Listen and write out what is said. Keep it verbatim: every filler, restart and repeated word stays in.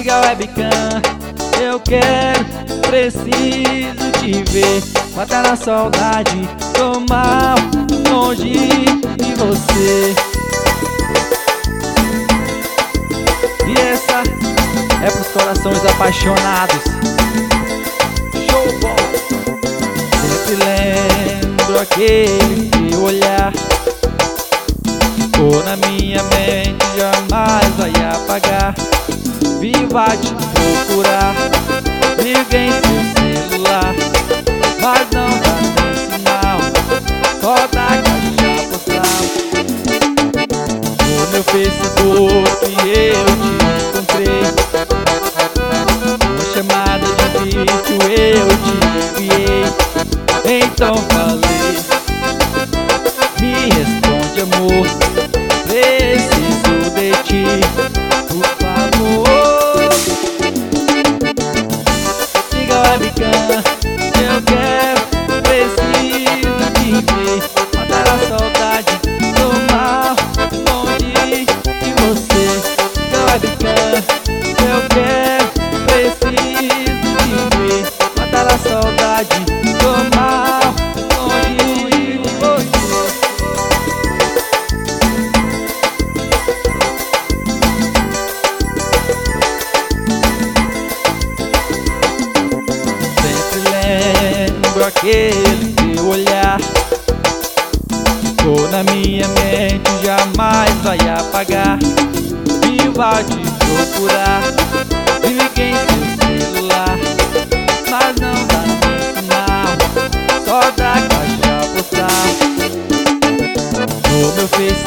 Liga a webcam, eu quero, preciso te ver. Matar a saudade, tô mal, longe de você. E essa é pros corações apaixonados. Show boy. Sempre lembro aquele teu olhar, ficou na minha mente, jamais vai apagar. Viva te procurar, liguei seu celular, mas não dá nem sinal, só da caixa postal. No meu Facebook eu te encontrei, uma chamada de vídeo eu te enviei. Então falei, me responde amor, preciso de ti, por favor. Liga a webcam, eu quero, preciso te ver. Matar a saudade, tô mal, longe de você. Liga a webcam, eu quero, preciso te ver. Matar a saudade, tô mal, longe de você. Lembro aquele teu olhar, ficou na minha mente, jamais vai apagar. Viva te procurar, liguei seu celular, mas não dá nem sinal, só da caixa postal. No meu Facebook